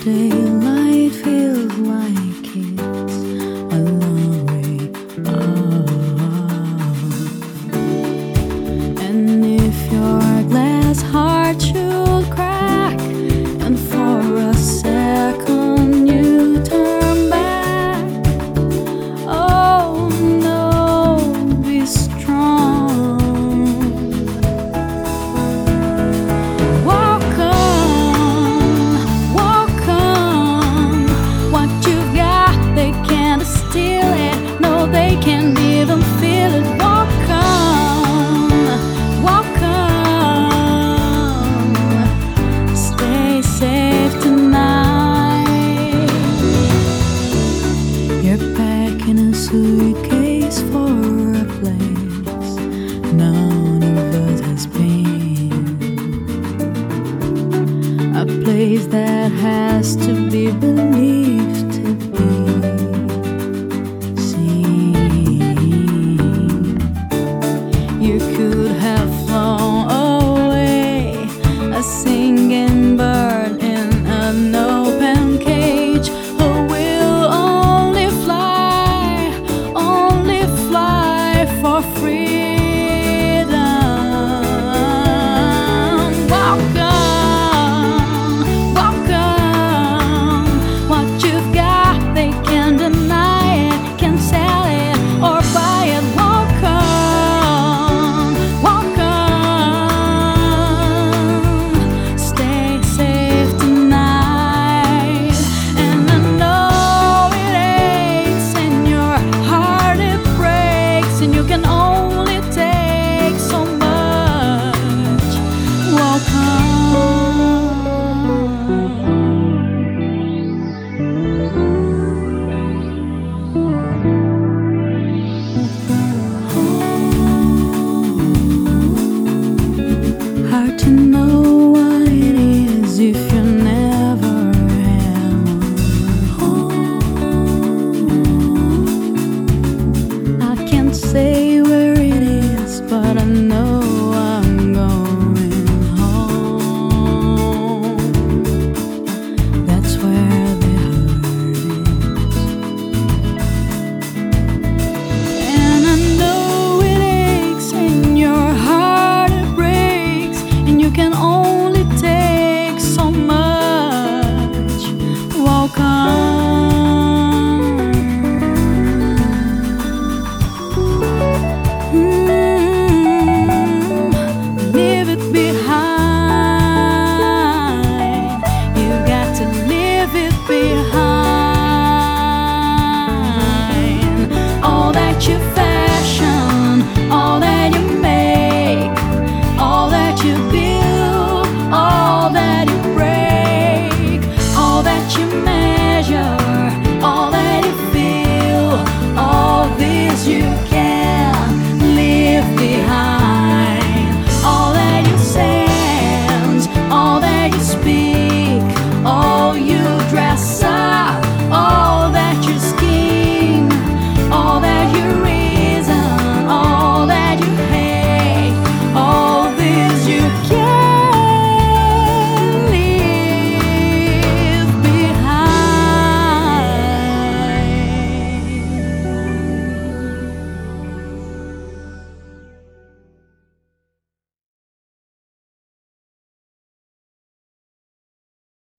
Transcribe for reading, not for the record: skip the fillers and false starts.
Daylight feels like it's a long way off. And if your glass heart should crack, and for a second you turn back, oh no, be strong. Walk on, what you've got, they can't steal it, no, they can't even feel it. Walk on, stay safe tonight. You're packing a suitcase for a place none of us has been, a place that has to be believed to be seen. You could have flown away, a singing bird in an open cage, who will only fly for freedom. Walk on, what you've got, they can't deny it, can't sell it or buy it. Walk on, stay safe tonight. And I know it aches in your heart, it breaks, and you can only take so much. Walk on. Hard to know